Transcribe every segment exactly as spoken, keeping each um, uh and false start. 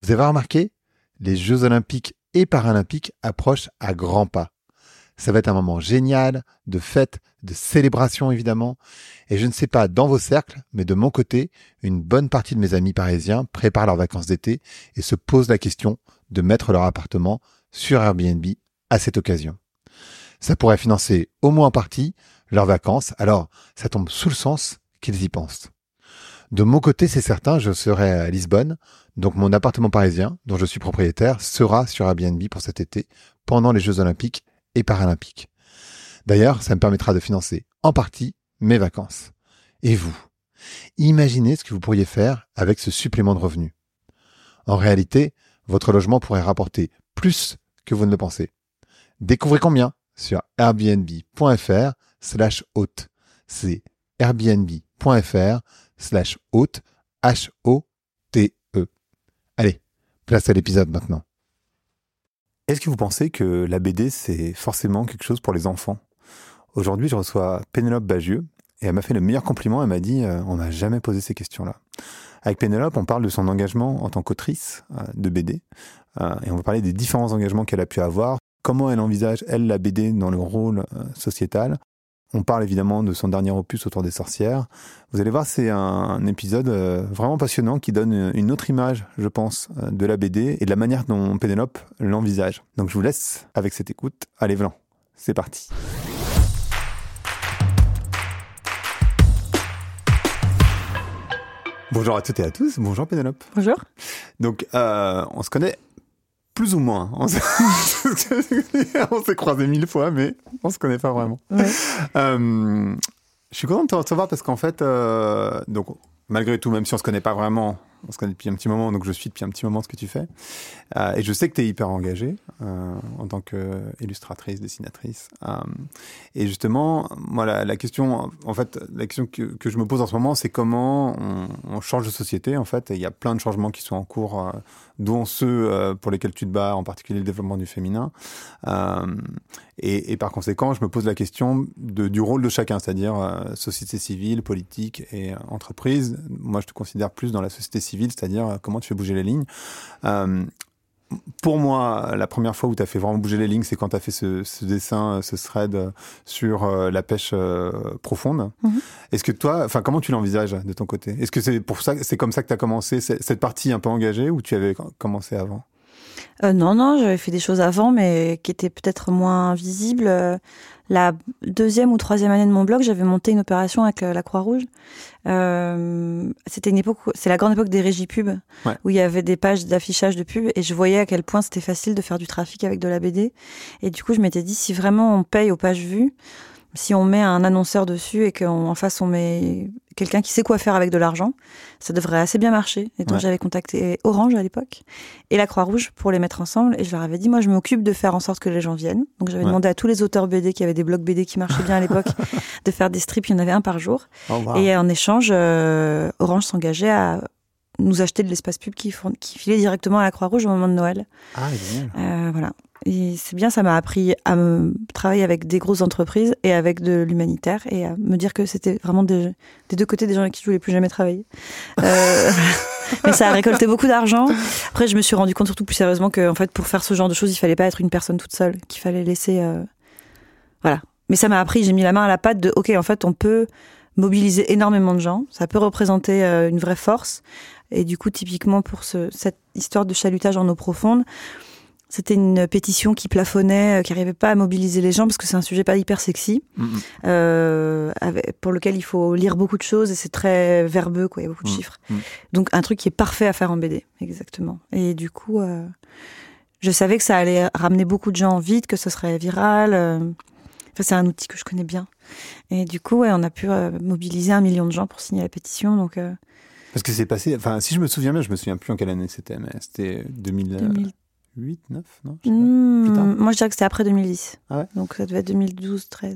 Vous avez remarqué, les Jeux Olympiques et Paralympiques approchent à grands pas. Ça va être un moment génial, de fête, de célébration évidemment. Et je ne sais pas dans vos cercles, mais de mon côté, une bonne partie de mes amis parisiens préparent leurs vacances d'été et se posent la question de mettre leur appartement sur Airbnb à cette occasion. Ça pourrait financer au moins en partie leurs vacances, alors ça tombe sous le sens qu'ils y pensent. De mon côté, c'est certain, je serai à Lisbonne, donc mon appartement parisien, dont je suis propriétaire, sera sur Airbnb pour cet été, pendant les Jeux Olympiques et Paralympiques. D'ailleurs, ça me permettra de financer en partie mes vacances. Et vous, imaginez ce que vous pourriez faire avec ce supplément de revenus. En réalité, votre logement pourrait rapporter plus que vous ne le pensez. Découvrez combien sur airbnb.fr slash hôte. C'est airbnb.fr slash hôte, H O T E. Allez, place à l'épisode maintenant. Est-ce que vous pensez que la B D, c'est forcément quelque chose pour les enfants ? Aujourd'hui, je reçois Pénélope Bagieux et elle m'a fait le meilleur compliment. Elle m'a dit euh, « on m'a jamais posé ces questions-là ». Avec Pénélope, on parle de son engagement en tant qu'autrice euh, de B D euh, et on va parler des différents engagements qu'elle a pu avoir, comment elle envisage, elle, la B D dans le rôle euh, sociétal. On parle évidemment de son dernier opus autour des sorcières. Vous allez voir, c'est un, un épisode euh, vraiment passionnant qui donne une autre image, je pense, euh, de la B D et de la manière dont Pénélope l'envisage. Donc je vous laisse avec cette écoute. Allez, Vlan, c'est parti. Bonjour à toutes et à tous. Bonjour Pénélope. Bonjour. Donc, euh, on se connaît plus ou moins. On s'est, on s'est croisés mille fois, mais on se connaît pas vraiment. Ouais. Euh, je suis content de te recevoir parce qu'en fait, euh, donc, malgré tout, même si on se connaît pas vraiment, on se connaît depuis un petit moment, donc je suis depuis un petit moment ce que tu fais. Euh, et je sais que tu es hyper engagée euh, en tant qu'illustratrice, dessinatrice. Euh, et justement, moi, la, la question, en fait, la question que, que je me pose en ce moment, c'est comment on, on change de société. En fait, il y a plein de changements qui sont en cours, euh, dont ceux euh, pour lesquels tu te bats, en particulier le développement du féminin. Euh, et, et par conséquent, je me pose la question de, du rôle de chacun, c'est-à-dire euh, société civile, politique et euh, entreprise. Moi, je te considère plus dans la société civile, c'est-à-dire euh, comment tu fais bouger les lignes. Euh, Pour moi, la première fois où tu as fait vraiment bouger les lignes, c'est quand tu as fait ce, ce dessin, ce thread sur euh, la pêche euh, profonde. Mm-hmm. Est-ce que toi, enfin, comment tu l'envisages de ton côté ? Est-ce que c'est pour ça, c'est comme ça que tu as commencé cette partie un peu engagée ou tu avais commencé avant ? euh, Non, non, j'avais fait des choses avant, mais qui étaient peut-être moins visibles. La deuxième ou troisième année de mon blog, j'avais monté une opération avec la Croix-Rouge. Euh, c'était une époque, c'est la grande époque des régies pub, ouais. Où il y avait des pages d'affichage de pub, et je voyais à quel point c'était facile de faire du trafic avec de la B D. Et du coup, je m'étais dit, si vraiment on paye aux pages vues, si on met un annonceur dessus et qu'en face on met quelqu'un qui sait quoi faire avec de l'argent, ça devrait assez bien marcher. Et donc ouais. J'avais contacté Orange à l'époque et la Croix-Rouge pour les mettre ensemble, et je leur avais dit, moi je m'occupe de faire en sorte que les gens viennent. Donc j'avais ouais. demandé à tous les auteurs B D qui avaient des blogs B D qui marchaient bien à l'époque de faire des strips, il y en avait un par jour. Oh, wow. Et en échange, euh, Orange s'engageait à nous acheter de l'espace pub qui, qui filait directement à la Croix-Rouge au moment de Noël. Ah, génial. Euh, voilà. Et c'est bien, ça m'a appris à me travailler avec des grosses entreprises et avec de l'humanitaire, et à me dire que c'était vraiment des, des deux côtés des gens avec qui je voulais plus jamais travailler. Euh, mais ça a récolté beaucoup d'argent. Après, je me suis rendu compte, surtout plus sérieusement, que en fait, pour faire ce genre de choses, il fallait pas être une personne toute seule, qu'il fallait laisser... Euh... Voilà. Mais ça m'a appris, j'ai mis la main à la pâte de, ok, en fait, on peut mobiliser énormément de gens, ça peut représenter euh, une vraie force. Et du coup, typiquement, pour ce, cette histoire de chalutage en eau profonde, c'était une pétition qui plafonnait, qui n'arrivait pas à mobiliser les gens parce que c'est un sujet pas hyper sexy, mmh. euh, avec, pour lequel il faut lire beaucoup de choses et c'est très verbeux, quoi, il y a beaucoup de mmh. chiffres. Mmh. Donc un truc qui est parfait à faire en B D, exactement. Et du coup, euh, je savais que ça allait ramener beaucoup de gens vite, que ce serait viral. Euh, enfin, c'est un outil que je connais bien. Et du coup, ouais, on a pu euh, mobiliser un million de gens pour signer la pétition. Donc, euh... Parce que c'est passé, enfin, si je me souviens bien, je me souviens plus en quelle année c'était, mais c'était deux mille... deux mille huit, neuf, non je sais pas. Mmh, Plus tard. Moi, je dirais que c'était après deux mille dix. Ah ouais. Donc, ça devait être deux mille douze, treize.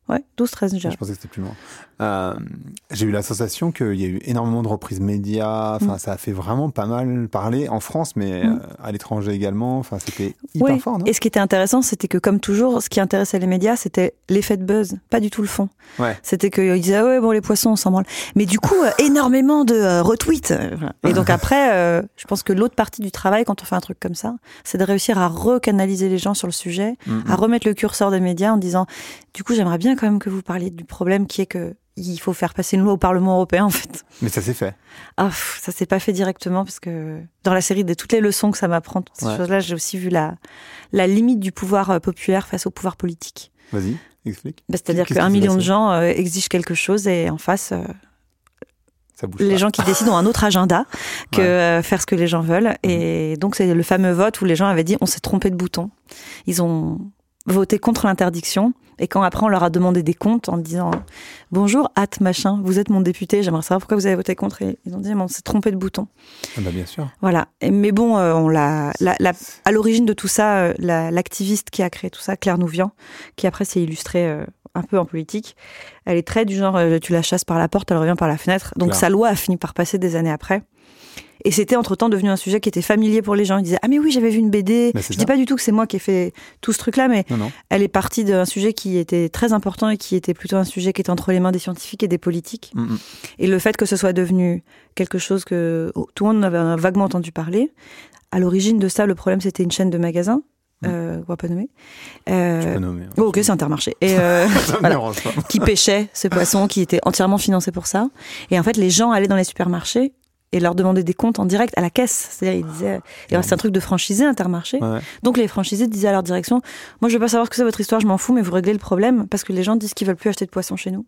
Ouais, douze treize, déjà. Je pensais que c'était plus loin. Euh, j'ai eu la sensation qu'il y a eu énormément de reprises médias. Enfin, mm. ça a fait vraiment pas mal parler en France, mais mm. euh, à l'étranger également. Enfin, c'était hyper oui. fort, non ? Et ce qui était intéressant, c'était que, comme toujours, ce qui intéressait les médias, c'était l'effet de buzz, pas du tout le fond. Ouais. C'était qu'ils disaient, ah ouais, bon, les poissons, on s'en branle. Mais du coup, euh, énormément de euh, retweets. Et donc après, euh, je pense que l'autre partie du travail, quand on fait un truc comme ça, c'est de réussir à recanaliser les gens sur le sujet, mm-hmm. à remettre le curseur des médias en disant, du coup, j'aimerais bien quand même que vous parliez du problème qui est que il faut faire passer une loi au Parlement européen, en fait. Mais ça s'est fait. Ah, pff, ça s'est pas fait directement, parce que dans la série de toutes les leçons que ça m'apprend, toutes ces ouais. choses-là, j'ai aussi vu la, la limite du pouvoir populaire face au pouvoir politique. Vas-y, explique. Bah, c'est-à-dire qu'un million de gens euh, exigent quelque chose et en face, euh, ça bouge les pas. gens qui décident ont un autre agenda que ouais. euh, faire ce que les gens veulent. Mmh. Et donc, c'est le fameux vote où les gens avaient dit on s'est trompé de bouton. Ils ont voté contre l'interdiction. Et quand après on leur a demandé des comptes en disant bonjour, hâte machin, vous êtes mon député, j'aimerais savoir pourquoi vous avez voté contre. Et ils ont dit mais on s'est trompé de bouton. Ah bah bien sûr. Voilà. Et, mais bon, euh, on l'a, la, la, à l'origine de tout ça, euh, la, l'activiste qui a créé tout ça, Claire Nouvian, qui après s'est illustrée euh, un peu en politique, elle est très du genre euh, tu la chasses par la porte, elle revient par la fenêtre. Donc Claire. Sa loi a fini par passer des années après. Et c'était entre-temps devenu un sujet qui était familier pour les gens. Ils disaient « Ah mais oui, j'avais vu une B D ». Je ne dis pas du tout que c'est moi qui ai fait tout ce truc-là, mais non, non. Elle est partie d'un sujet qui était très important et qui était plutôt un sujet qui était entre les mains des scientifiques et des politiques. Mm-hmm. Et le fait que ce soit devenu quelque chose que tout le monde avait vaguement entendu parler, à l'origine de ça, le problème, c'était une chaîne de magasins. Mmh. Euh, on va pas nommer. Euh, tu peux nommer. Hein, oh, ok, c'est Intermarché. Et euh, voilà, qui pêchait ce poisson, qui était entièrement financé pour ça. Et en fait, les gens allaient dans les supermarchés et leur demander des comptes en direct à la caisse. C'est-à-dire, ils disaient, et c'est un truc de franchisé, Intermarché. Ouais. Donc les franchisés disaient à leur direction, moi je veux pas savoir ce que c'est votre histoire, je m'en fous, mais vous réglez le problème, parce que les gens disent qu'ils veulent plus acheter de poissons chez nous.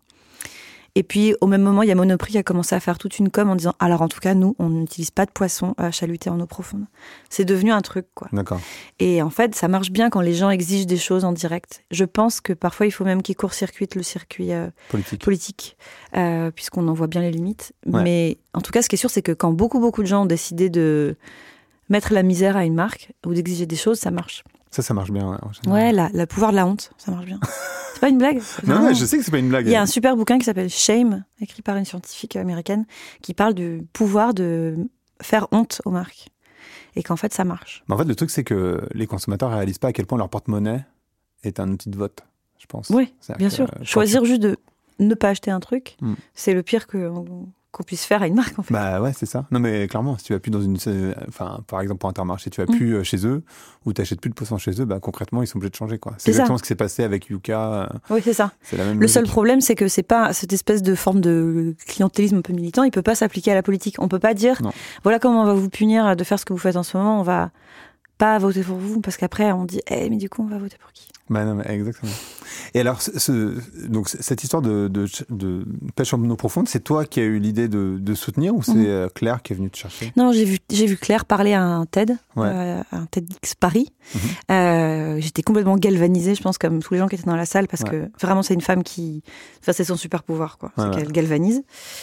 Et puis, au même moment, il y a Monoprix qui a commencé à faire toute une com en disant « Alors, en tout cas, nous, on n'utilise pas de poissons à chaluter en eau profonde. » C'est devenu un truc, quoi. D'accord. Et en fait, ça marche bien quand les gens exigent des choses en direct. Je pense que parfois, il faut même qu'ils court-circuitent le circuit euh, politique, politique euh, puisqu'on en voit bien les limites. Ouais. Mais en tout cas, ce qui est sûr, c'est que quand beaucoup, beaucoup de gens ont décidé de mettre la misère à une marque ou d'exiger des choses, ça marche. Ça, ça marche bien. Ouais, ouais la, la pouvoir de la honte, ça marche bien. C'est pas une blague. Non, mais je sais que c'est pas une blague. Il y a un super bouquin qui s'appelle Shame, écrit par une scientifique américaine, qui parle du pouvoir de faire honte aux marques. Et qu'en fait, ça marche. Mais en fait, le truc, c'est que les consommateurs réalisent pas à quel point leur porte-monnaie est un outil de vote, je pense. Oui, bien sûr. Choisir tu... juste de ne pas acheter un truc, mm. c'est le pire que... qu'on puisse faire à une marque, en fait. Bah ouais, c'est ça. Non, mais clairement, si tu vas plus dans une... Enfin, par exemple, pour Intermarché, tu vas plus mmh. chez eux, ou tu n'achètes plus de poissons chez eux, bah concrètement, ils sont obligés de changer, quoi. C'est, c'est exactement ça. Ce qui s'est passé avec Yuka. Oui, c'est ça. C'est la même Le logique. seul problème, c'est que c'est pas cette espèce de forme de clientélisme un peu militant, il peut pas s'appliquer à la politique. On peut pas dire, non. Voilà comment on va vous punir de faire ce que vous faites en ce moment, on va pas voter pour vous, parce qu'après, on dit, eh, mais du coup, on va voter pour qui ? Bah non, mais exactement. Et alors, ce, donc, cette histoire de, de, de pêche en eau profonde, c'est toi qui as eu l'idée de, de soutenir ou c'est mmh. Claire qui est venue te chercher ? Non, j'ai vu, j'ai vu Claire parler à un TED, ouais. euh, un TEDx Paris. Mmh. Euh, j'étais complètement galvanisée, je pense, comme tous les gens qui étaient dans la salle, parce ouais. que vraiment, c'est une femme qui... Enfin, c'est son super pouvoir, quoi. Ouais, c'est ouais. qu'elle galvanise.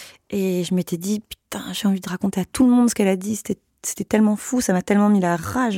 Et je m'étais dit, putain, j'ai envie de raconter à tout le monde ce qu'elle a dit. C'était, c'était tellement fou, ça m'a tellement mis la rage.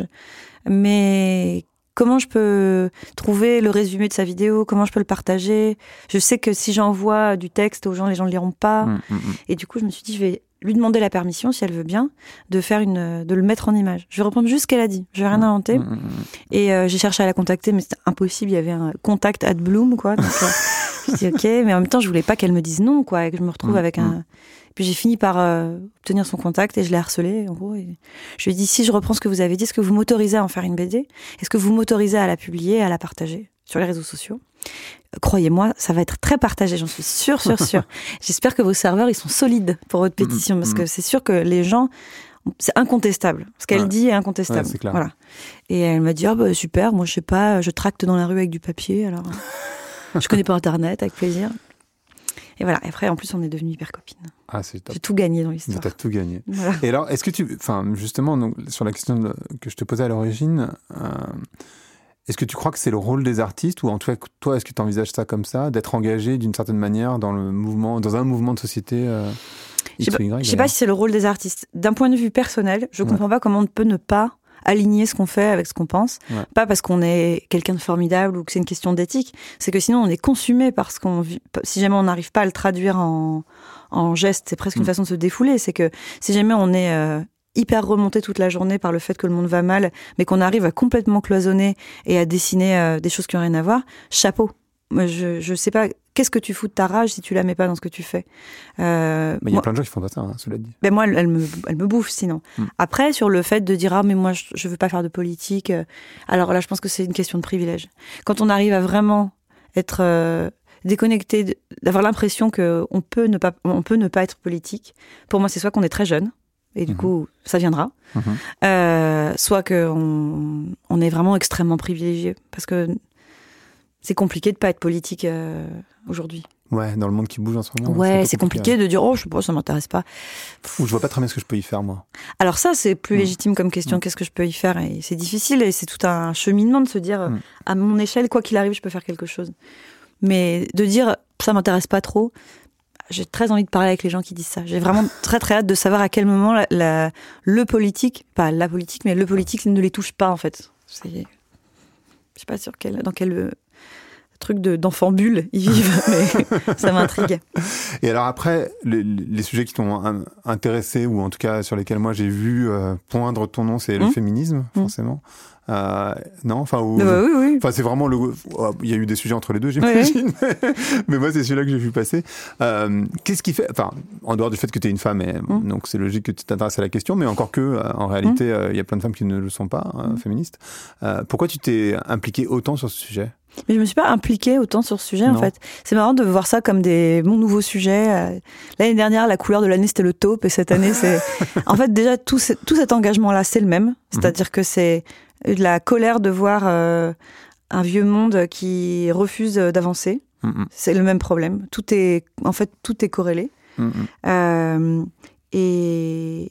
Mais... Comment je peux trouver le résumé de sa vidéo ? Comment je peux le partager ? Je sais que si j'envoie du texte aux gens, les gens ne le liront pas. Mmh, mmh. Et du coup, je me suis dit, je vais lui demander la permission, si elle veut bien, de faire une, de le mettre en image. Je vais reprendre juste ce qu'elle a dit. Je vais rien inventer. Mmh, mmh. Et euh, j'ai cherché à la contacter, mais c'était impossible. Il y avait un contact at Bloom, quoi. Donc, euh, je me suis dit, ok, mais en même temps, je voulais pas qu'elle me dise non, quoi, et que je me retrouve mmh, avec un. Mmh. Puis j'ai fini par euh, obtenir son contact et je l'ai harcelé, en gros. Et je lui ai dit, si je reprends ce que vous avez dit, est-ce que vous m'autorisez à en faire une B D ? Est-ce que vous m'autorisez à la publier, à la partager sur les réseaux sociaux ? Croyez-moi, ça va être très partagé, j'en suis sûre, sûre, sûre. J'espère que vos serveurs, ils sont solides pour votre pétition, parce que c'est sûr que les gens... C'est incontestable. Ce qu'elle ouais. dit est incontestable. Ouais, c'est clair. Voilà. Et elle m'a dit, ah oh, bah, super, moi je sais pas, je tracte dans la rue avec du papier, alors je connais pas Internet, avec plaisir. Et voilà, et après, en plus, on est devenus hyper copines. Ah, c'est top. J'ai tout gagné dans l'histoire. T'as tout gagné. Voilà. Et alors, est-ce que tu... Enfin, justement, donc, sur la question de, que je te posais à l'origine, euh, est-ce que tu crois que c'est le rôle des artistes, ou en tout cas, toi, est-ce que tu envisages ça comme ça, d'être engagé d'une certaine manière dans, le mouvement, dans un mouvement de société euh, X ou Y ? Je ne sais pas si c'est le rôle des artistes. D'un point de vue personnel, je ne ouais. comprends pas comment on peut ne pas aligner ce qu'on fait avec ce qu'on pense. Ouais. Pas parce qu'on est quelqu'un de formidable ou que c'est une question d'éthique. C'est que sinon, on est consumé parce qu'on vit. Si jamais on n'arrive pas à le traduire en, en gestes, c'est presque une mmh. façon de se défouler. C'est que si jamais on est euh, hyper remonté toute la journée par le fait que le monde va mal, mais qu'on arrive à complètement cloisonner et à dessiner euh, des choses qui n'ont rien à voir, chapeau. Moi, je, je sais pas, qu'est-ce que tu fous de ta rage si tu la mets pas dans ce que tu fais? Euh, mais il y a plein de gens qui font pas ça, hein, cela dit. Ben moi, elle, elle, me, elle me bouffe sinon. Mm. Après, sur le fait de dire, ah, mais moi, je, je veux pas faire de politique, euh, alors là, je pense que c'est une question de privilège. Quand on arrive à vraiment être euh, déconnecté, d'avoir l'impression qu'on peut ne pas, on peut ne pas être politique, pour moi, c'est soit qu'on est très jeune, et du mmh. coup, ça viendra, mmh. euh, soit qu'on on est vraiment extrêmement privilégié, parce que c'est compliqué de pas être politique euh, aujourd'hui. Ouais, dans le monde qui bouge en ce moment. Ouais, c'est, c'est compliqué, compliqué de dire, oh, je sais pas, ça m'intéresse pas. Ou je vois pas très bien ce que je peux y faire, moi. Alors ça, c'est plus mmh. légitime comme question, mmh. qu'est-ce que je peux y faire? Et c'est difficile, et c'est tout un cheminement de se dire, mmh. à mon échelle, quoi qu'il arrive, je peux faire quelque chose. Mais de dire, ça m'intéresse pas trop, j'ai très envie de parler avec les gens qui disent ça. J'ai vraiment très très hâte de savoir à quel moment la, la, le politique, pas la politique, mais le politique ne les touche pas, en fait. C'est, je sais pas sur quel, dans quel truc de, d'enfant bulle ils vivent, mais ça m'intrigue. Et alors après, les, les sujets qui t'ont intéressé, ou en tout cas sur lesquels moi j'ai vu euh, poindre ton nom, c'est mmh. le féminisme, mmh. forcément. Euh, non, enfin, ou, bah oui, oui. enfin, c'est vraiment le. Oh, il y a eu des sujets entre les deux, j'imagine. Oui. mais, mais moi, c'est celui-là que j'ai vu passer. Euh, qu'est-ce qui fait, enfin, en dehors du fait que tu es une femme, et, mm. donc c'est logique que tu t'intéresses à la question, mais encore que, euh, en réalité, il mm. euh, y a plein de femmes qui ne le sont pas, euh, mm. féministes. Euh, pourquoi tu t'es impliquée autant sur ce sujet? Mais je me suis pas impliquée autant sur ce sujet, non. en fait. C'est marrant de voir ça comme des bons nouveaux sujets. L'année dernière, la couleur de l'année, c'était le taupe, et cette année, c'est. En fait, déjà, tout, ce, tout cet engagement-là, c'est le même. C'est-à-dire mm. que c'est de la colère de voir euh, un vieux monde qui refuse d'avancer. Mm-hmm. C'est le même problème. Tout est, en fait, tout est corrélé. Mm-hmm. Euh, et,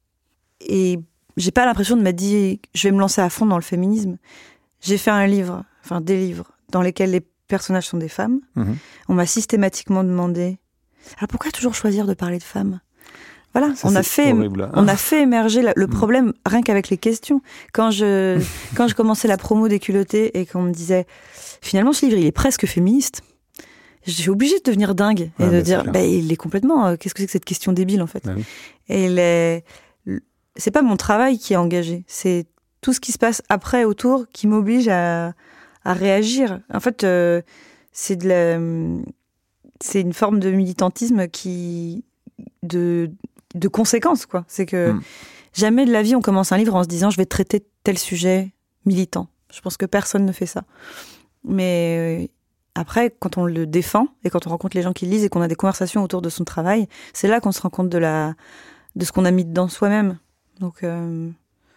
et j'ai pas l'impression de m'être dit, je vais me lancer à fond dans le féminisme. J'ai fait un livre, enfin des livres, dans lesquels les personnages sont des femmes. Mm-hmm. On m'a systématiquement demandé, alors pourquoi toujours choisir de parler de femmes ? Voilà, ça, on a fait, horrible. on a fait émerger la, le problème rien qu'avec les questions. Quand je, quand je commençais la promo des culottés et qu'on me disait, finalement, ce livre, il est presque féministe. J'ai obligée de devenir dingue et ouais, de dire, bah, il est complètement, euh, qu'est-ce que c'est que cette question débile, en fait? Ah oui. Et les, c'est pas mon travail qui est engagé. C'est tout ce qui se passe après, autour, qui m'oblige à, à réagir. En fait, euh, c'est de la, c'est une forme de militantisme qui, de, de conséquences, quoi. C'est que mmh. jamais de la vie on commence un livre en se disant je vais traiter tel sujet militant. Je pense que personne ne fait ça. Mais après, quand on le défend et quand on rencontre les gens qui lisent et qu'on a des conversations autour de son travail, c'est là qu'on se rend compte de la de ce qu'on a mis dedans soi-même. Donc euh,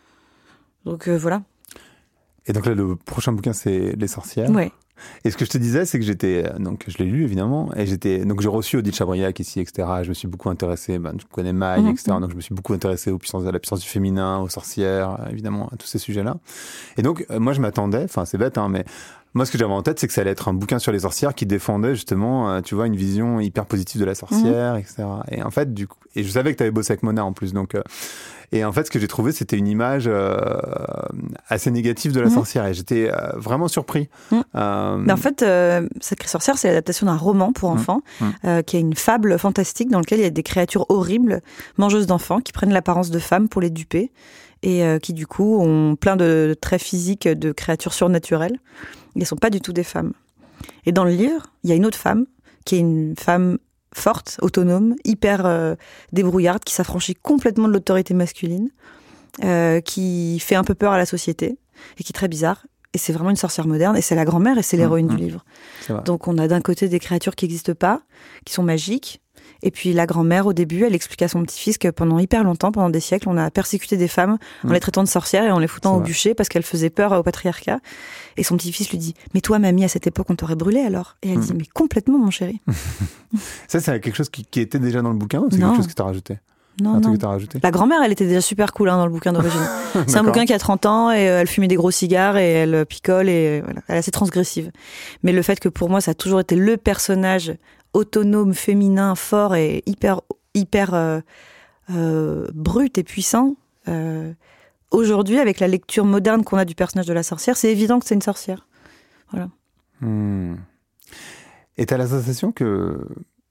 donc euh, voilà. Et donc là, le prochain bouquin, c'est Les Sorcières. Ouais. Et ce que je te disais, c'est que j'étais, donc je l'ai lu évidemment, et j'étais, donc j'ai reçu Odile Chabriac ici, et cetera. Je me suis beaucoup intéressé, ben, je connais Maï, mmh, et cetera. Mmh. Donc je me suis beaucoup intéressé aux puissances, à la puissance du féminin, aux sorcières, évidemment, à tous ces sujets-là. Et donc, euh, moi je m'attendais, enfin c'est bête, hein, mais moi ce que j'avais en tête, c'est que ça allait être un bouquin sur les sorcières qui défendait justement, euh, tu vois, une vision hyper positive de la sorcière, mmh. et cetera. Et en fait, du coup, et je savais que tu avais bossé avec Mona en plus, donc. Euh, Et en fait, ce que j'ai trouvé, c'était une image euh, assez négative de la mmh. sorcière. Et j'étais euh, vraiment surpris. Mmh. Euh... Mais en fait, euh, Sacrée Sorcière, c'est l'adaptation d'un roman pour enfants, mmh. euh, qui est une fable fantastique dans lequel il y a des créatures horribles, mangeuses d'enfants, qui prennent l'apparence de femmes pour les duper. Et euh, qui, du coup, ont plein de traits physiques de créatures surnaturelles. Elles ne sont pas du tout des femmes. Et dans le livre, il y a une autre femme, qui est une femme forte, autonome, hyper euh, débrouillarde, qui s'affranchit complètement de l'autorité masculine, euh, qui fait un peu peur à la société, et qui est très bizarre. Et c'est vraiment une sorcière moderne, et c'est la grand-mère, et c'est l'héroïne mmh, du livre. Donc on a d'un côté des créatures qui n'existent pas, qui sont magiques, et puis la grand-mère, au début, elle explique à son petit-fils que pendant hyper longtemps, pendant des siècles, on a persécuté des femmes mmh. en les traitant de sorcières et en les foutant au bûcher parce qu'elles faisaient peur au patriarcat. Et son petit-fils lui dit « Mais toi, mamie, à cette époque, on t'aurait brûlé alors ?» Et elle mmh. dit « Mais complètement, mon chéri. » Ça, c'est quelque chose qui, qui était déjà dans le bouquin ou c'est non. quelque chose que t'as rajouté? Non, un non. Que t'as rajouté. La grand-mère, elle était déjà super cool hein, dans le bouquin d'origine. C'est un bouquin qui a trente ans et euh, elle fumait des gros cigares et elle picole et voilà, elle est assez transgressive. Mais le fait que pour moi, ça a toujours été le personnage autonome, féminin, fort et hyper, hyper euh, euh, brut et puissant, euh, aujourd'hui, avec la lecture moderne qu'on a du personnage de la sorcière, c'est évident que c'est une sorcière. Voilà. Hmm. Et tu as la sensation que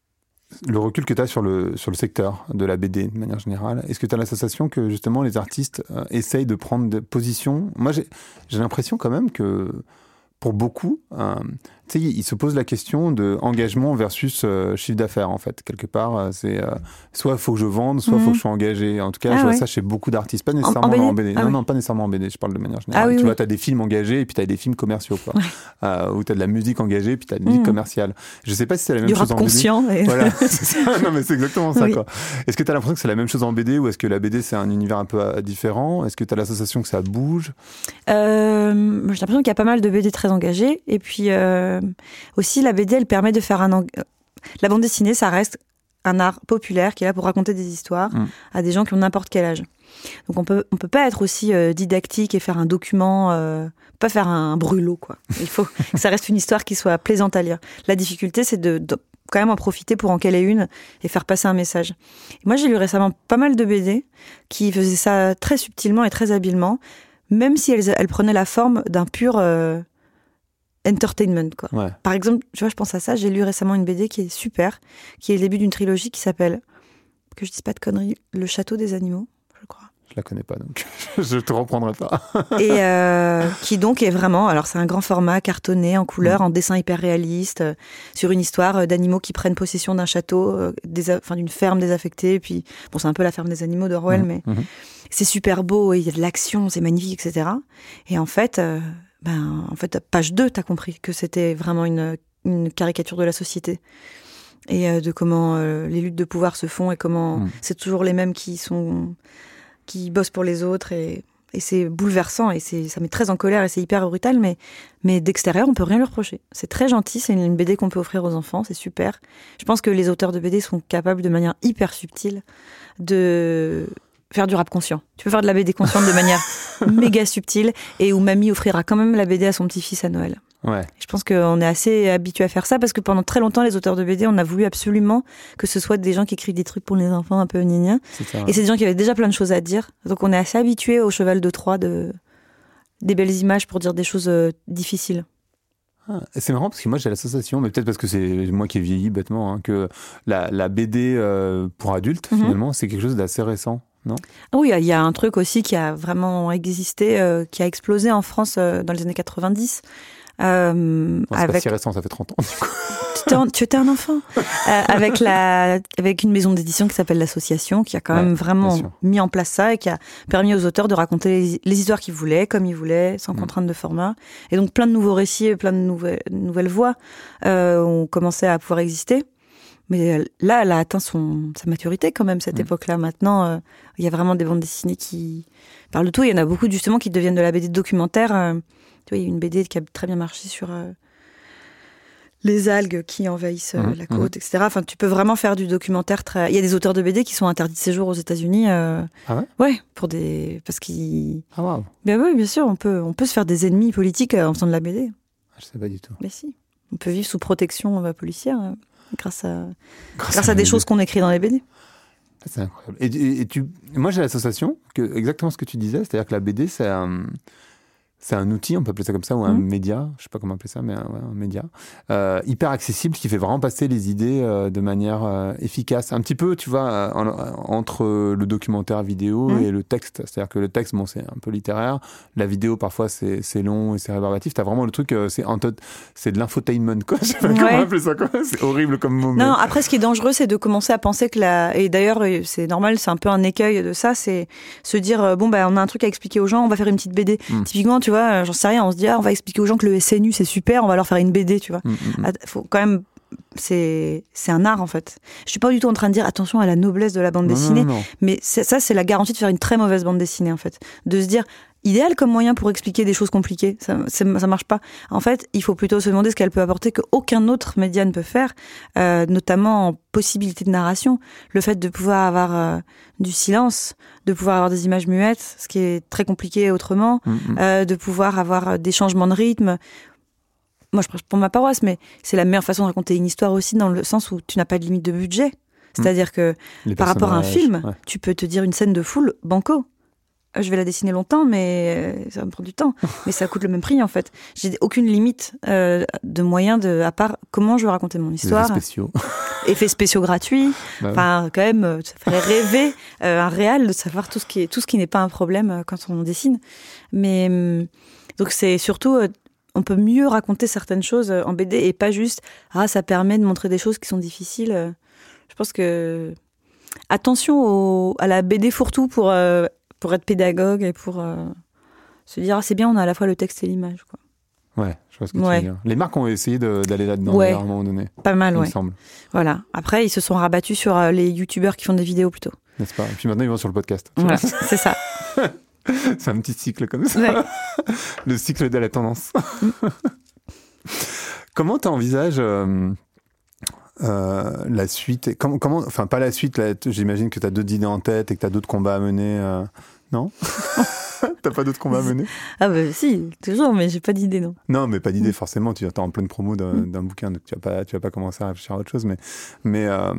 le recul que tu as sur le, sur le secteur de la B D de manière générale, est-ce que tu as la sensation que justement les artistes euh, essayent de prendre des positions? Moi, j'ai, j'ai l'impression quand même que pour beaucoup, euh, tu sais, ils se posent la question de engagement versus euh, chiffre d'affaires, en fait. Quelque part, euh, c'est euh, soit il faut que je vende, soit il mmh. faut que je sois engagé. En tout cas, ah, je vois ouais. ça chez beaucoup d'artistes. Pas nécessairement en, en B D. En B D. Ah, non, oui. non, pas nécessairement en B D, je parle de manière générale. Ah, oui, tu oui. vois, tu as des films engagés et puis tu as des films commerciaux, quoi. Ouais. Euh, où tu as de la musique engagée et puis tu as de la musique mmh. commerciale. Je sais pas si c'est la même du chose rap en conscient, B D. Et... Voilà, c'est ça. Non, mais c'est exactement ça, oui. quoi. Est-ce que tu as l'impression que c'est la même chose en B D ou est-ce que la B D, c'est un univers un peu euh, différent? Est-ce que tu as l'association que ça bouge? euh, J'ai l'impression qu'il y a pas mal de B D très engagés. Et puis euh, aussi, la B D, elle permet de faire un... Eng... La bande dessinée, ça reste un art populaire qui est là pour raconter des histoires mmh. à des gens qui ont n'importe quel âge. Donc on peut, on peut pas être aussi euh, didactique et faire un document, euh, pas faire un brûlot, quoi. Il faut que ça reste une histoire qui soit plaisante à lire. La difficulté, c'est de, de quand même en profiter pour en caler une et faire passer un message. Et moi, j'ai lu récemment pas mal de B D qui faisaient ça très subtilement et très habilement, même si elles, elles prenaient la forme d'un pur... Euh, entertainment, quoi. Ouais. Par exemple, tu vois, je pense à ça, j'ai lu récemment une B D qui est super, qui est le début d'une trilogie qui s'appelle, que je dise pas de conneries, Le Château des Animaux, je crois. Je la connais pas, donc je te reprendrai pas. Et euh, qui donc est vraiment, alors c'est un grand format, cartonné, en couleur, mmh. en dessin hyper réaliste, euh, sur une histoire d'animaux qui prennent possession d'un château, euh, des, enfin d'une ferme désaffectée, et puis, bon, c'est un peu la ferme des animaux d'Orwell, mmh. mais mmh. c'est super beau, il y a de l'action, c'est magnifique, et cetera. Et en fait... Euh, Ben, en fait, page deux, t'as compris que c'était vraiment une, une caricature de la société et euh, de comment euh, les luttes de pouvoir se font et comment mmh. c'est toujours les mêmes qui sont qui bossent pour les autres et, et c'est bouleversant et c'est, ça met très en colère et c'est hyper brutal, mais, mais d'extérieur, on peut rien leur reprocher. C'est très gentil, c'est une, une B D qu'on peut offrir aux enfants, c'est super. Je pense que les auteurs de B D sont capables de manière hyper subtile de... faire du rap conscient. Tu peux faire de la B D consciente de manière méga subtile et où mamie offrira quand même la B D à son petit-fils à Noël. Ouais. Je pense qu'on est assez habitué à faire ça parce que pendant très longtemps, les auteurs de B D, on a voulu absolument que ce soit des gens qui écrivent des trucs pour les enfants un peu gna. Et c'est des gens qui avaient déjà plein de choses à dire. Donc on est assez habitué au cheval de Troie de des belles images pour dire des choses euh, difficiles. Ah, c'est marrant parce que moi j'ai l'association, mais peut-être parce que c'est moi qui ai vieilli bêtement, hein, que la, la B D euh, pour adultes, mm-hmm. finalement, c'est quelque chose d'assez récent. Non ? Oui, il y a un truc aussi qui a vraiment existé, euh, qui a explosé en France euh, dans les années quatre-vingt-dix. Euh, non, c'est avec... pas si récent, ça fait trente ans. Du coup. Tu, étais un, tu étais un enfant. euh, avec, la, avec une maison d'édition qui s'appelle l'Association, qui a quand ouais, même vraiment mis en place ça et qui a permis aux auteurs de raconter les, les histoires qu'ils voulaient, comme ils voulaient, sans mmh. contrainte de format. Et donc plein de nouveaux récits et plein de nouvelles, nouvelles voix euh, ont commencé à pouvoir exister. Mais là, elle a atteint son, sa maturité quand même, cette mmh. époque-là. Maintenant, euh, il y a vraiment des bandes dessinées qui parlent de tout. Il y en a beaucoup, justement, qui deviennent de la B D documentaire. Euh, tu vois, il y a une B D qui a très bien marché sur euh, les algues qui envahissent euh, mmh. la côte, mmh. et cetera. Enfin, tu peux vraiment faire du documentaire très... Il y a des auteurs de B D qui sont interdits de séjour aux États-Unis. Euh... Ah ouais ? Ouais, pour des... Parce qu'ils... Ah waouh ! Ben oui, bien sûr, on peut, on peut se faire des ennemis politiques en faisant de la B D. Je sais pas du tout. Mais si. On peut vivre sous protection euh, policière. Euh. Grâce à, grâce, grâce à, à des choses qu'on écrit dans les B D. C'est incroyable. Et, et, et tu, moi, j'ai l'association que exactement ce que tu disais, c'est-à-dire que la B D, c'est un, c'est un outil, on peut appeler ça comme ça, ou un mmh. média, je sais pas comment appeler ça, mais un, ouais, un média, euh, hyper accessible, qui fait vraiment passer les idées euh, de manière euh, efficace. Un petit peu, tu vois, en, entre le documentaire vidéo mmh. et le texte. C'est-à-dire que le texte, bon, c'est un peu littéraire. La vidéo, parfois, c'est, c'est long et c'est rébarbatif. T'as vraiment le truc, euh, c'est, c'est de l'infotainment, quoi. Je sais pas ouais. comment appeler ça, quoi. C'est horrible comme mot. Non, mais... après, ce qui est dangereux, c'est de commencer à penser que la... Et d'ailleurs, c'est normal, c'est un peu un écueil de ça, c'est se dire, bon, bah, on a un truc à expliquer aux gens, on va faire une petite B D. Mmh. Typiquement, tu vois, j'en sais rien, on se dit, ah, on va expliquer aux gens que le S N U c'est super, on va leur faire une B D, tu vois. Mmh, mmh. Faut quand même, c'est, c'est un art en fait. Je suis pas du tout en train de dire attention à la noblesse de la bande non, dessinée, non, non. mais c'est, ça c'est la garantie de faire une très mauvaise bande dessinée en fait. De se dire, idéal comme moyen pour expliquer des choses compliquées, ça, ça marche pas. En fait, il faut plutôt se demander ce qu'elle peut apporter qu'aucun autre média ne peut faire, euh, notamment en possibilité de narration. Le fait de pouvoir avoir euh, du silence, de pouvoir avoir des images muettes, ce qui est très compliqué autrement, mm-hmm. euh, de pouvoir avoir des changements de rythme. Moi, je prêche pour ma paroisse, mais c'est la meilleure façon de raconter une histoire aussi, dans le sens où tu n'as pas de limite de budget. C'est-à-dire que, Les par rapport à un film, ouais. tu peux te dire une scène de foule, banco. je vais la dessiner longtemps, mais ça va me prendre du temps. Mais ça coûte le même prix, en fait. J'ai aucune limite euh, de moyens, de, à part comment je veux raconter mon histoire. Effets spéciaux. Effets spéciaux gratuits. Bah enfin, ouais. Quand même, ça ferait rêver euh, un réal de savoir tout ce qui est, tout ce qui n'est pas un problème quand on dessine. Mais donc, c'est surtout... Euh, on peut mieux raconter certaines choses en B D et pas juste « Ah, ça permet de montrer des choses qui sont difficiles. » Je pense que... Attention au, à la B D fourre-tout pour, euh, pour être pédagogue et pour euh, se dire ah, c'est bien, on a à la fois le texte et l'image. Quoi. Ouais, je vois ce que ouais. tu veux dire. Les marques ont essayé de, d'aller là-dedans ouais. à un moment donné. Pas mal, il ouais. me semble. Voilà. Après, ils se sont rabattus sur euh, les youtubeurs qui font des vidéos plutôt. N'est-ce pas ? Et puis maintenant, ils vont sur le podcast. Voilà, c'est ça. C'est un petit cycle comme ça. Ouais. Le cycle de la tendance. Comment tu envisages euh, euh, la suite comment, comment, enfin, pas la suite, là, j'imagine que tu as d'autres idées en tête et que tu as d'autres combats à mener. Euh, non ? T'as pas d'autres combats à mener ? Ah bah si, toujours, mais j'ai pas d'idée, non. Non, mais pas d'idée, forcément. Tu es en pleine promo d'un, d'un bouquin, donc tu vas pas, tu vas pas commencer à réfléchir à autre chose. Mais, mais euh,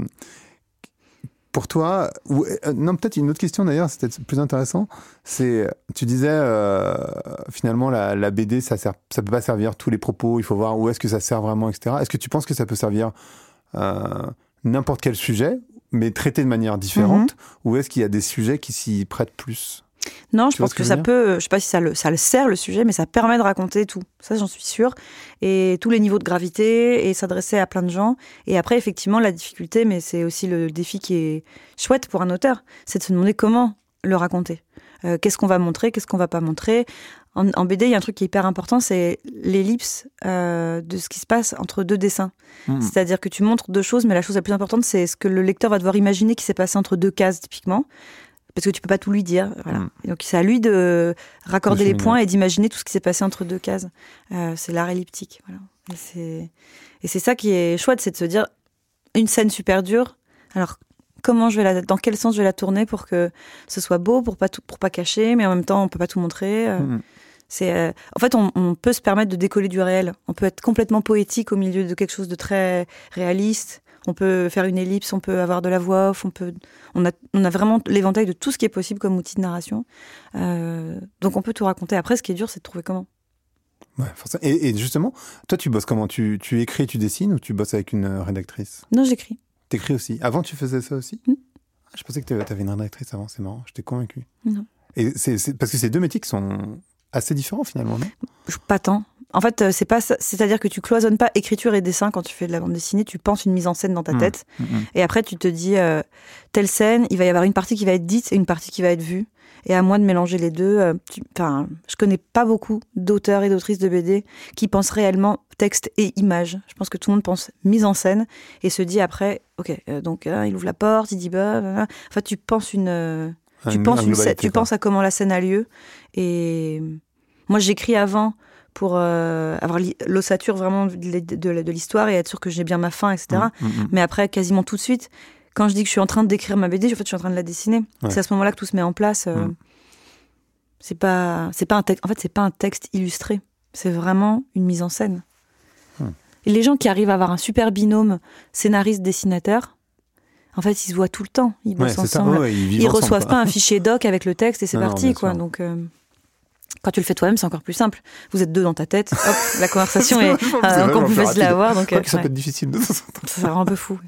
pour toi, ou, euh, non, peut-être une autre question d'ailleurs, c'est peut-être plus intéressant. C'est, tu disais euh, finalement la, la B D, ça sert, ça peut pas servir tous les propos. Il faut voir où est-ce que ça sert vraiment, et cetera. Est-ce que tu penses que ça peut servir euh, n'importe quel sujet, mais traité de manière différente, mm-hmm. ou est-ce qu'il y a des sujets qui s'y prêtent plus ? Non, je pense que, que ça peut, je sais pas si ça le, ça le sert le sujet, mais ça permet de raconter tout. Ça, j'en suis sûre. Et tous les niveaux de gravité et s'adresser à plein de gens. Et après, effectivement, la difficulté, mais c'est aussi le défi qui est chouette pour un auteur, c'est de se demander comment le raconter. Euh, qu'est-ce qu'on va montrer, qu'est-ce qu'on va pas montrer. En, en B D, il y a un truc qui est hyper important, c'est l'ellipse euh, de ce qui se passe entre deux dessins. Mmh. C'est-à-dire que tu montres deux choses, mais la chose la plus importante, c'est ce que le lecteur va devoir imaginer qui s'est passé entre deux cases, typiquement. Parce que tu peux pas tout lui dire. Voilà. Mmh. Et donc c'est à lui de raccorder les points et d'imaginer tout ce qui s'est passé entre deux cases. Euh, c'est l'art elliptique. Voilà. Et, c'est... et c'est ça qui est chouette, c'est de se dire une scène super dure. Alors comment je vais la, dans quel sens je vais la tourner pour que ce soit beau, pour pas tout, pour pas cacher, mais en même temps on peut pas tout montrer. Euh, mmh. C'est, euh... en fait, on, on peut se permettre de décoller du réel. On peut être complètement poétique au milieu de quelque chose de très réaliste. On peut faire une ellipse, on peut avoir de la voix off, on peut, on a, on a vraiment l'éventail de tout ce qui est possible comme outil de narration. Euh, donc on peut tout raconter. Après, ce qui est dur, c'est de trouver comment. Ouais, forcément. Et, et justement, toi, tu bosses comment ? tu, tu écris, tu dessines ou tu bosses avec une rédactrice ? Non, j'écris. T'écris aussi. Avant, tu faisais ça aussi ? mmh. ah, Je pensais que tu avais une rédactrice avant. C'est marrant. J'étais convaincu. Non. Et c'est, c'est parce que c'est deux métiers qui sont assez différents finalement, non ? Pas tant. En fait, c'est pas, c'est-à-dire que tu cloisonnes pas écriture et dessin quand tu fais de la bande dessinée. Tu penses une mise en scène dans ta mmh. tête, mmh. et après tu te dis euh, telle scène, il va y avoir une partie qui va être dite et une partie qui va être vue. Et à moi de mélanger les deux. Euh, tu, enfin, je connais pas beaucoup d'auteurs et d'autrices de B D qui pensent réellement texte et image. Je pense que tout le monde pense mise en scène et se dit après, ok, euh, donc euh, il ouvre la porte, il dit bah, bah, bah. Enfin, tu penses une, euh, tu une, penses une, scène, tu penses à comment la scène a lieu. Et moi, j'écris avant. Pour euh, avoir l'ossature vraiment de, de, de, de l'histoire et être sûr que j'ai bien ma fin, et cetera. Mmh, mmh. Mais après, quasiment tout de suite, quand je dis que je suis en train d'écrire ma B D, en fait, je suis en train de la dessiner. Ouais. C'est à ce moment-là que tout se met en place. Euh, mmh. C'est pas, c'est pas un texte. En fait, c'est pas un texte illustré. C'est vraiment une mise en scène. Mmh. Et les gens qui arrivent à avoir un super binôme scénariste-dessinateur, en fait, ils se voient tout le temps. Ils bossent ouais, ensemble. Ouais, ils ils ensemble, reçoivent quoi. pas un fichier doc avec le texte et c'est non, parti, non, quoi. sûr. Donc. Euh, Quand tu le fais toi-même, c'est encore plus simple. Vous êtes deux dans ta tête, hop, la conversation est, est euh, encore plus facile à avoir. Donc, euh, ça ouais. peut être difficile de Ça, ça rend un peu fou.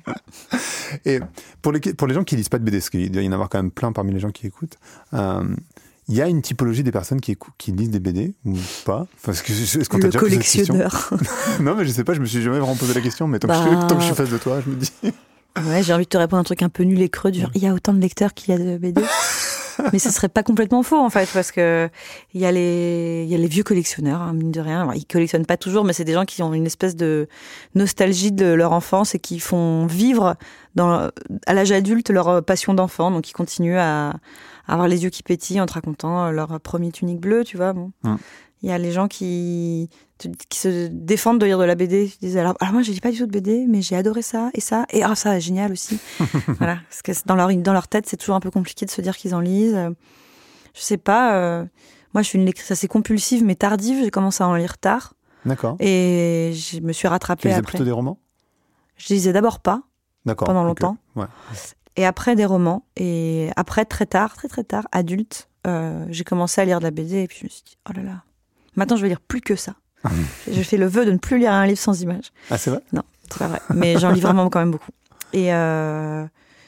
Et pour les, pour les gens qui lisent pas de B D, parce qu'il doit y en avoir quand même plein parmi les gens qui écoutent, euh, il y a une typologie des personnes qui, écoutent, qui lisent des B D ou pas parce que, est-ce qu'on Le t'a déjà posé cette collectionneur. Non, mais je sais pas, je me suis jamais vraiment posé la question, mais tant, bah... que, je, tant que je suis face de toi, je me dis... Ouais, j'ai envie de te répondre un truc un peu nul et creux, du genre, il y a autant de lecteurs qu'il y a de B D. Mais ce serait pas complètement faux, en fait, parce que il y a les, il y a les vieux collectionneurs, hein, mine de rien. Alors, ils collectionnent pas toujours, mais c'est des gens qui ont une espèce de nostalgie de leur enfance et qui font vivre dans, à l'âge adulte leur passion d'enfant. Donc, ils continuent à, à avoir les yeux qui pétillent en te racontant leur premier tunique bleue, tu vois. Bon. Hum. Il y a les gens qui, qui se défendent de lire de la B D. Ils disent alors, alors moi, je lis pas du tout de B D, mais j'ai adoré ça et ça. Et ah, ça, c'est génial aussi. Voilà. Parce que dans leur, dans leur tête, c'est toujours un peu compliqué de se dire qu'ils en lisent. Je sais pas. Euh, moi, je suis une lectrice assez compulsive, mais tardive. J'ai commencé à en lire tard. D'accord. Et je me suis rattrapée après. Tu lisais plutôt des romans ? Je lisais d'abord pas. D'accord. Pendant longtemps. Okay. Ouais. Et après des romans. Et après, très tard, très très tard, adulte, euh, j'ai commencé à lire de la B D et puis je me suis dit, oh là là, maintenant je vais lire plus que ça. Je fais le vœu de ne plus lire un livre sans images. Ah, c'est vrai ? Non, c'est pas vrai. Mais j'en lis vraiment quand même beaucoup. Et, euh,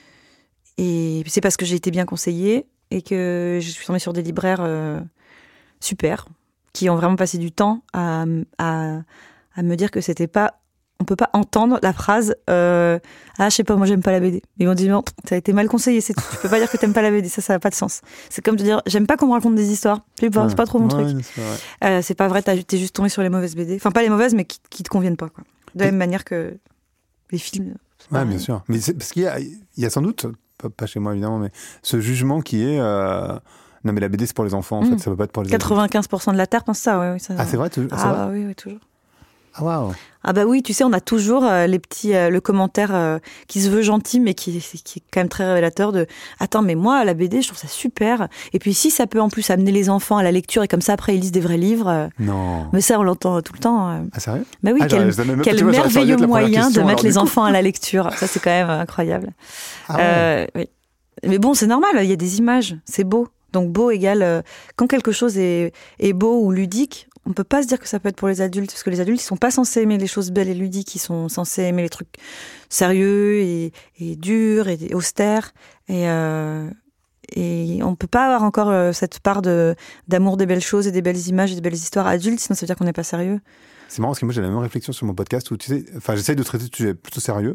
et c'est parce que j'ai été bien conseillée et que je suis tombée sur des libraires euh, super, qui ont vraiment passé du temps à, à, à me dire que c'était pas... On peut pas entendre la phrase euh, « Ah, je sais pas, moi j'aime pas la B D ». Ils m'ont dit « Non, ça a été mal conseillé, c'est tout. Tu peux pas dire que t'aimes pas la B D, ça, ça a pas de sens. » C'est comme de dire « J'aime pas qu'on me raconte des histoires. Je sais pas, ouais. c'est pas trop mon ouais, truc. C'est, euh, c'est pas vrai, t'es juste tombé sur les mauvaises B D. Enfin, pas les mauvaises, mais qui, qui te conviennent pas, quoi. De la même manière que les films. Ouais, bien sûr. Mais c'est, parce qu'il y a, il y a sans doute, pas, pas chez moi évidemment, mais ce jugement qui est... Euh... Non, mais la B D, c'est pour les enfants, en mmh. fait, ça peut pas être pour les quatre-vingt-quinze pour cent de la Terre pense ça, ouais, oui. Ça, ah, c'est vrai, toujours Ah, ah bah, oui, oui, toujours. Ah, waouh. Ah, bah oui, tu sais, on a toujours euh, les petits, euh, le commentaire euh, qui se veut gentil, mais qui, qui est quand même très révélateur de « Attends, mais moi, la B D, je trouve ça super. Et puis, si ça peut en plus amener les enfants à la lecture, et comme ça, après, ils lisent des vrais livres. Euh, » Non. Mais ça, on l'entend tout le temps. Euh. Ah, sérieux ? Bah oui, ah, quel, quel vois, merveilleux moyen question, de mettre les enfants à la lecture. Ça, c'est quand même incroyable. Ah, ouais. euh, oui. Mais bon, c'est normal, il y a des images, c'est beau. Donc beau égale, euh, quand quelque chose est, est beau ou ludique, on ne peut pas se dire que ça peut être pour les adultes, parce que les adultes, ils ne sont pas censés aimer les choses belles et ludiques, ils sont censés aimer les trucs sérieux et, et durs et, et austères. Et, euh, et on ne peut pas avoir encore euh, cette part de, d'amour des belles choses et des belles images et des belles histoires adultes, sinon ça veut dire qu'on n'est pas sérieux. C'est marrant, parce que moi j'ai la même réflexion sur mon podcast, où tu sais, enfin, j'essaye de traiter de sujets plutôt sérieux,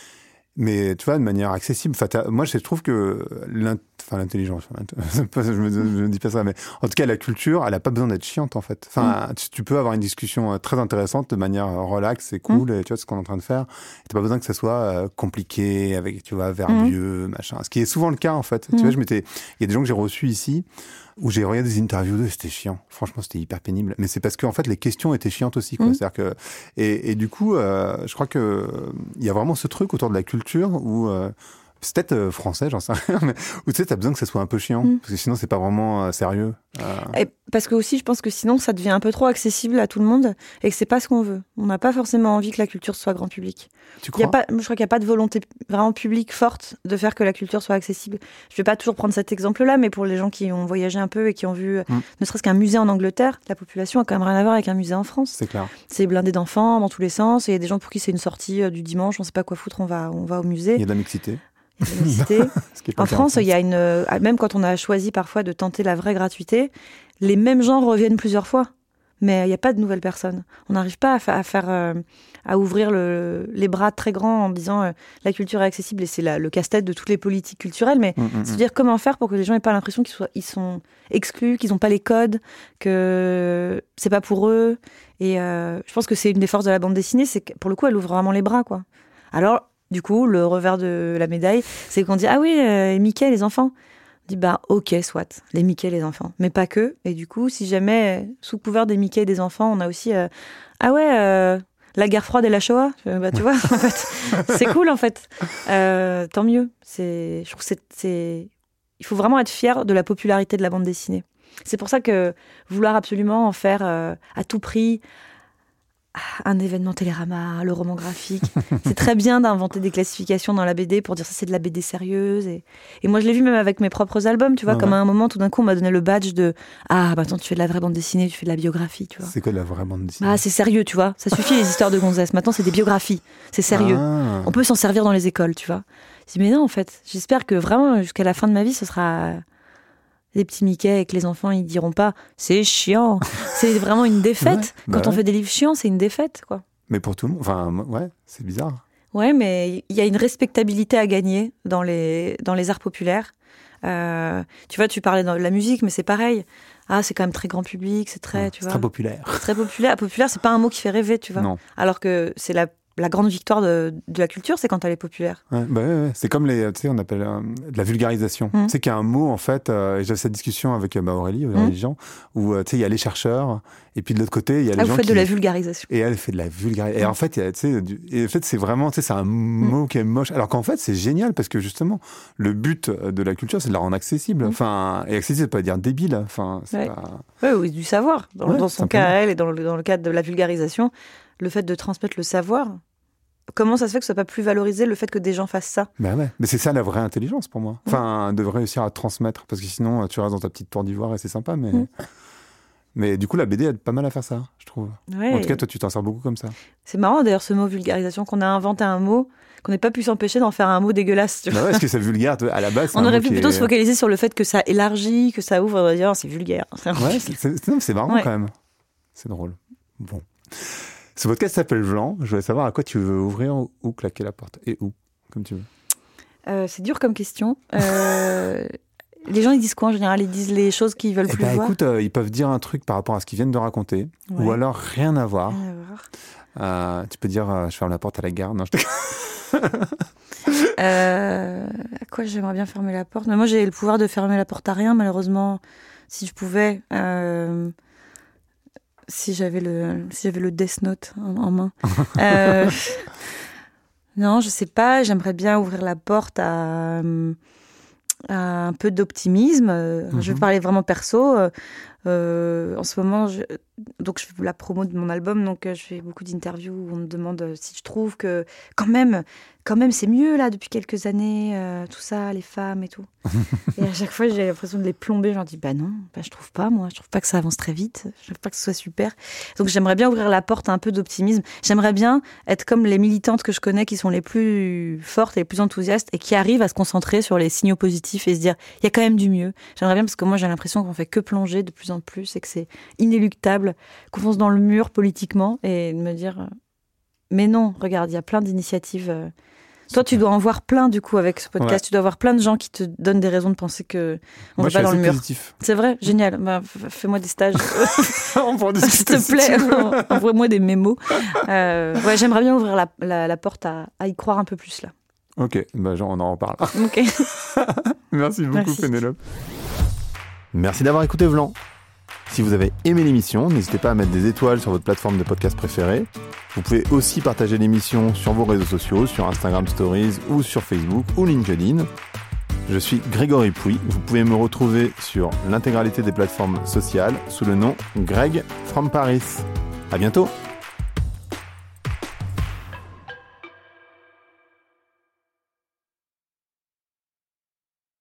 mais tu vois, de manière accessible. Enfin, moi, je trouve que l'int... enfin, l'intelligence, je me, je me dis pas ça, mais en tout cas, la culture, elle a pas besoin d'être chiante, en fait. Enfin, mmh. tu, tu peux avoir une discussion très intéressante de manière relax et cool, mmh. et tu vois ce qu'on est en train de faire. T'as pas besoin que ça soit euh, compliqué, avec, tu vois, verbieux, mmh. machin. Ce qui est souvent le cas, en fait. Mmh. Tu vois, je m'étais, il y a des gens que j'ai reçus ici, où j'ai regardé des interviews d'eux, c'était chiant. Franchement, c'était hyper pénible. Mais c'est parce que en fait, les questions étaient chiantes aussi, quoi. Mmh. C'est-à-dire que et, et du coup, euh, je crois que il y a vraiment ce truc autour de la culture où euh, c'est peut-être euh, français, j'en sais rien, mais où tu sais, t'as besoin que ça soit un peu chiant, mmh. parce que sinon, c'est pas vraiment euh, sérieux. Euh... Et parce que aussi, je pense que sinon, ça devient un peu trop accessible à tout le monde et que c'est pas ce qu'on veut. On n'a pas forcément envie que la culture soit grand public. Tu crois ? Il y a pas, je crois qu'il n'y a pas de volonté vraiment publique forte de faire que la culture soit accessible. Je vais pas toujours prendre cet exemple-là, mais pour les gens qui ont voyagé un peu et qui ont vu, mmh. ne serait-ce qu'un musée en Angleterre, la population a quand même rien à voir avec un musée en France. C'est clair. C'est blindé d'enfants dans tous les sens et il y a des gens pour qui c'est une sortie euh, du dimanche, on sait pas quoi foutre, on va, on va au musée. Il y a de la mixité. En France, il y a une, même quand on a choisi parfois de tenter la vraie gratuité, les mêmes gens reviennent plusieurs fois, mais il n'y a pas de nouvelles personnes. On n'arrive pas à, fa- à faire, euh, à ouvrir le, les bras très grands en disant euh, la culture est accessible et c'est la, le casse-tête de toutes les politiques culturelles. Mais mmh, mmh. c'est-à-dire comment faire pour que les gens n'aient pas l'impression qu'ils soient, ils sont exclus, qu'ils n'ont pas les codes, que c'est pas pour eux. Et euh, je pense que c'est une des forces de la bande dessinée, c'est que pour le coup, elle ouvre vraiment les bras, quoi. Alors. Du coup, le revers de la médaille, c'est qu'on dit « Ah oui, euh, Mickey, les enfants ?» On dit « Bah ok, soit, les Mickey, les enfants. » Mais pas que. Et du coup, si jamais, euh, sous couvert des Mickey et des enfants, on a aussi euh, « Ah ouais, euh, la guerre froide et la Shoah ?» Bah tu vois, en fait, c'est cool, en fait. Euh, tant mieux. C'est, je trouve que c'est, c'est... Il faut vraiment être fier de la popularité de la bande dessinée. C'est pour ça que vouloir absolument en faire euh, à tout prix... un événement Télérama, le roman graphique. C'est très bien d'inventer des classifications dans la B D pour dire ça, c'est de la B D sérieuse. Et, et moi, je l'ai vu même avec mes propres albums, tu vois, ouais, comme ouais. à un moment, tout d'un coup, on m'a donné le badge de « Ah, bah attends, tu fais de la vraie bande dessinée, tu fais de la biographie, tu vois. » C'est quoi de la vraie bande dessinée ? Ah, c'est sérieux, tu vois. Ça suffit, les histoires de gonzesses. Maintenant, c'est des biographies. C'est sérieux. Ah. On peut s'en servir dans les écoles, tu vois. Je dis « Mais non, en fait, j'espère que vraiment, jusqu'à la fin de ma vie, ce sera... » les petits Mickey et que les enfants, ils diront pas « C'est chiant !» C'est vraiment une défaite. Ouais, bah Quand ouais. on fait des livres chiants, c'est une défaite, quoi. Mais pour tout le monde, enfin, ouais, c'est bizarre. Ouais, mais il y a une respectabilité à gagner dans les, dans les arts populaires. Euh, tu vois, tu parlais de la musique, mais c'est pareil. Ah, c'est quand même très grand public, c'est très, ouais, tu c'est vois. très populaire. C'est très populaire. Populaire, c'est pas un mot qui fait rêver, tu vois. Non. Alors que c'est la La grande victoire de, de la culture, c'est quand elle est populaire. Ouais, bah ouais, ouais. C'est comme les, tu sais, on appelle euh, de la vulgarisation. Mmh. Tu sais qu'il y a un mot, en fait, euh, et j'avais cette discussion avec bah, Aurélie, Aurélie mmh. Jean, où euh, tu sais, il y a les chercheurs, et puis de l'autre côté, il y a les ah, gens vous faites qui... de la vulgarisation. Et elle fait de la vulgarisation. Mmh. Et en fait, tu sais, du... et en fait, c'est vraiment, tu sais, c'est un mot mmh. qui est moche. Alors qu'en fait, c'est génial, parce que justement, le but de la culture, c'est de la rendre accessible. Mmh. Enfin, et accessible, ça peut pas dire débile. Enfin, c'est ouais. pas... Ouais, oui, du savoir. Dans, ouais, dans son simplement. cas à elle, et dans le, dans le cadre de la vulgarisation, le fait de transmettre le savoir... comment ça se fait que ce soit pas plus valorisé le fait que des gens fassent ça? Ben ouais, mais c'est ça la vraie intelligence pour moi. Enfin, de réussir à transmettre, parce que sinon tu restes dans ta petite tour d'ivoire et c'est sympa, mais mmh. mais du coup la B D aide pas mal à faire ça, je trouve. Ouais. En tout cas, toi tu t'en sers beaucoup comme ça. C'est marrant d'ailleurs ce mot vulgarisation, qu'on a inventé un mot, qu'on n'ait pas pu s'empêcher d'en faire un mot dégueulasse. Tu vois. Bah ouais, est-ce que c'est vulgaire à la base? On aurait pu plutôt est... se focaliser sur le fait que ça élargit, que ça ouvre, on va dire c'est vulgaire. Ouais, c'est, c'est, non, c'est marrant ouais. quand même. C'est drôle. Bon. Ce podcast s'appelle Vlan. Je voulais savoir à quoi tu veux ouvrir ou claquer la porte. Et où, comme tu veux. Euh, c'est dur comme question. Euh, les gens, ils disent quoi en général? Ils disent les choses qu'ils veulent eh plus ben, voir. Écoute, euh, ils peuvent dire un truc par rapport à ce qu'ils viennent de raconter. Ouais. Ou alors rien à voir. Rien à voir. Euh, tu peux dire euh, je ferme la porte à la gare. Non, je te... euh, à quoi j'aimerais bien fermer la porte? Mais moi, j'ai le pouvoir de fermer la porte à rien, malheureusement. Si je pouvais... Euh... Si j'avais le, si j'avais le Death Note en, en main. euh, non, je sais pas. J'aimerais bien ouvrir la porte à, à un peu d'optimisme. Mm-hmm. Je vais parler vraiment perso. Euh, en ce moment, je, donc je fais la promo de mon album, donc je fais beaucoup d'interviews où on me demande si je trouve que quand même, quand même, c'est mieux là depuis quelques années, euh, tout ça, les femmes et tout. Et à chaque fois, j'ai l'impression de les plomber. Je leur dis bah non, bah, je trouve pas moi, je trouve pas que ça avance très vite, je trouve pas que ce soit super. Donc j'aimerais bien ouvrir la porte à un peu d'optimisme. J'aimerais bien être comme les militantes que je connais qui sont les plus fortes et les plus enthousiastes et qui arrivent à se concentrer sur les signaux positifs et se dire il y a quand même du mieux. J'aimerais bien parce que moi j'ai l'impression qu'on fait que plonger de plus en plus et que c'est inéluctable, qu'on fonce dans le mur politiquement et de me dire mais non, regarde, il y a plein d'initiatives. Toi, tu dois en voir plein du coup avec ce podcast. Ouais. Tu dois avoir plein de gens qui te donnent des raisons de penser que on va pas dans le mur. Positif. C'est vrai, génial. Bah, fais-moi des stages. On peut en discuter. S'il te plaît, envoie-moi des mémos. Euh, ouais, j'aimerais bien ouvrir la, la, la porte à, à y croire un peu plus là. Ok, bah genre on en reparle. Ok. Merci beaucoup, Merci. Pénélope. Merci d'avoir écouté Vlan. Si vous avez aimé l'émission, n'hésitez pas à mettre des étoiles sur votre plateforme de podcast préférée. Vous pouvez aussi partager l'émission sur vos réseaux sociaux, sur Instagram Stories ou sur Facebook ou LinkedIn. Je suis Grégory Pouy. Vous pouvez me retrouver sur l'intégralité des plateformes sociales sous le nom Greg from Paris. À bientôt.